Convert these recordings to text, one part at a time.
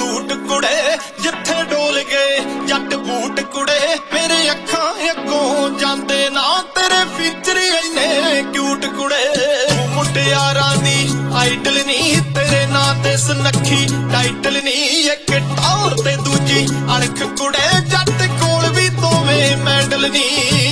suit कुड़े जिथे डोल गए जट बूट कुड़े मेरे अखां अगों जांदे ना तेरे फीचर इन्ने क्यूट कुड़े मुटियारां दी आइडल नी तेरे नां ते सुनक्खी टाइटल नी एक टौर ते दूजी अणख कुड़े जट कोल भी दोवें मैडल नी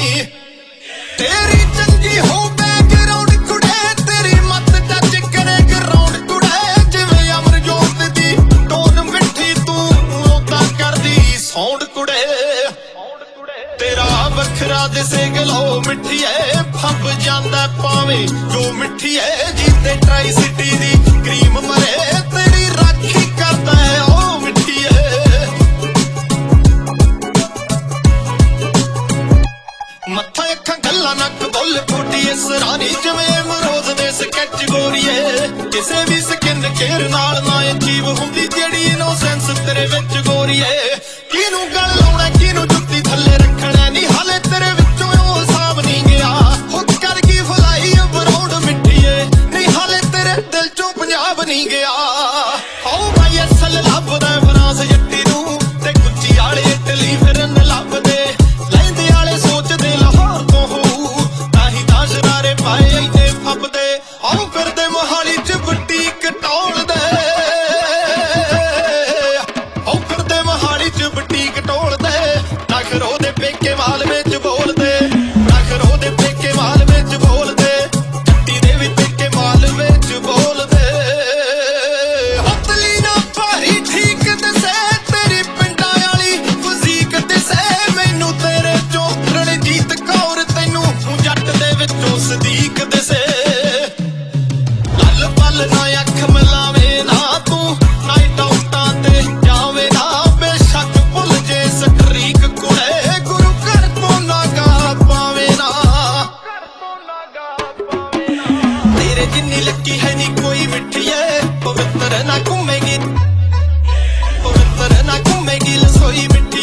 तेरी चंगी हो बैकग्राउंड कुड़े तेरी मत टच करे ग्राउंड कुड़े जिवें अमरजोत दी टोन मिठी तू ओदा करदी साउंड कुड़े तेरा वखरा दिसे गलो मिठी है फंब जांदा पावे जो मिठी है जीते ट्राई सिटी दी क्रीम मरे तेरी राखी करदा है ओ मिठी है मत्था अखां गल्लां नक बुल फूटी इस रानी जिवें मरोज दे स्कैच गोरीए किसे भी स्किन केयर नाल ना अचीव हुंदी जेड़ी इनोसेंस तेरे विच गोरीए किनू गल लाउणा किनू जुत्ती थल्ले रखणा नी हाले तेरे विचों ओ हिसाब नहीं गया हो कर की फलाई बराउंड मिठीए नहीं हाले तेरे दिल चों पंजाब नहीं गया आओ भाई असल लभदा फ्रांस जट्टी नू ते गुच्ची आले इटली फिरन लभदे लैंदे आले सोचदे लाहौर तो होऊ ताही तां शरारे पाए इन्ने फबदे आओ फिरदे मोहाली च बुटीक टोलदे आओ फिरदे मोहाली च बुटीक टोलदे नखरो दे पेके माल विच बोलदे नखरो दे पेके माल विच बोलदे जट्टी दे भी पेके माल विच बोलदे हतली ना भारी ठीक दसे तेरी पिंडां वाली फजीक दसे मैनू तेरे चों रणजीत कौर तैनू जट दे विचों सदीक दसे लल पल ना अख मिलावे ना तू नाइट आउटां ते जावे ना बेशक भुल जे स्ट्रीक कुड़े गुरु घर तो नागा पावे ना तेरे जिन्नी लकी है नी कोई मिठी है पवित्र ना घूमेगी लसोई मिठी